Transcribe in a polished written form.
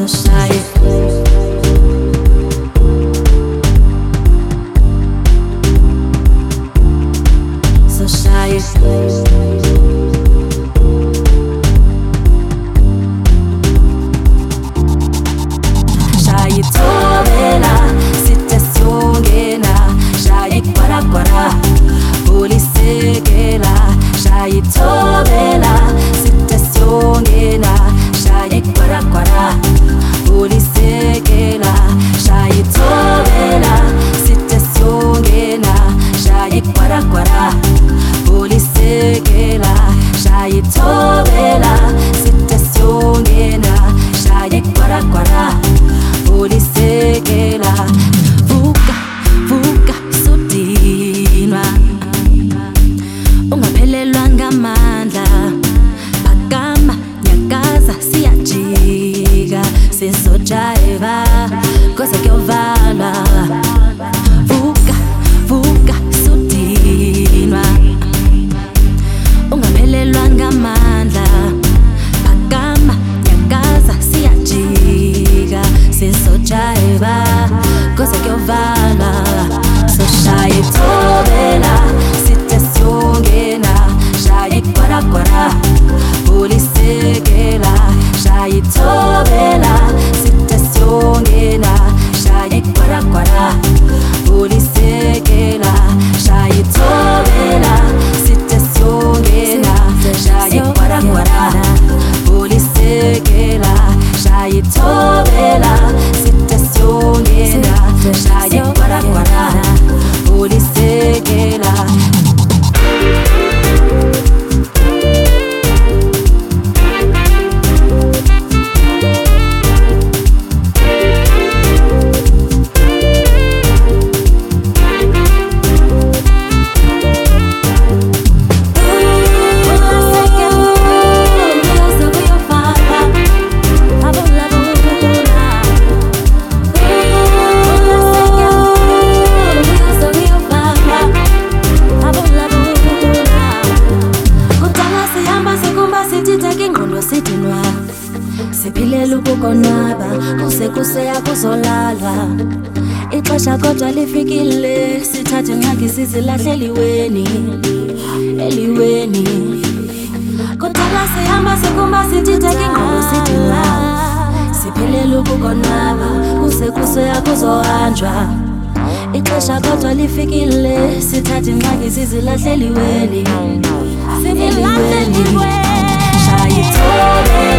so shy. So shy. Shayitobela, site siongena, shayikwarakwara, ulisekela. Shayitobela, site siongena, shayikwarakwara, ulisekela. Shayitobela, site siongena, shayikwarakwara, ulisekela. Shayitobela, site siongena, shayikwarakwara, ulisekela. Vuka, vuka, sudinwa, ungaphelelwa ngamandla. Phakama, nyakaza, siyajika, sizojayiva, koze kuyovalwa. Vuka, vuka, sudinwa, ungaphelelwa ngamandla. Phakama, nyakaza, siyajika, sizojayiva, koze kuyovalwa. So shayitobela, site siongena, shayikwarakwara, ulisekela. Shayitobela, site siongena, shayikwarakwara, ulisekela. Shayitobela, site siongena, shayikwarakwara, ulisekela. Shayitobela, site siongena, shayikwarakwara, ulisekela. Siphilela ukukonwaba, kuse akuzolalwa. Ixesha kodwa lifikile, sithathe ingxaki sizilahle eliweni. Kudala sihamba sikumba sithitheka ingqondo sidinwa. Siphilela ukukonwaba, kuse akuzohanjwa. Ixesha kodwa lifikile, sithathe ingxaki sizilahle eliweni. Shayitobela,